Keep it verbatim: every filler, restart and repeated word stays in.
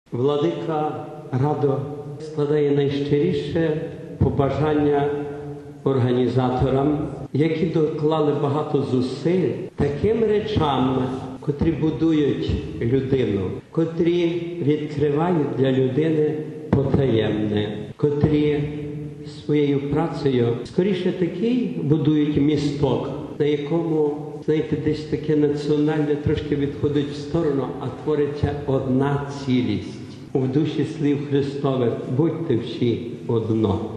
Владика радо складає найщиріше побажання організаторам, які доклали багато зусиль таким речам, котрі будують людину, котрі відкривають для людини потаємне, котрі своєю працею скоріше такий будують місток, на якому, знаєте, десь таке національне трошки відходить в сторону, а твориться одна цілість. У душі слів Христових: будьте всі одно.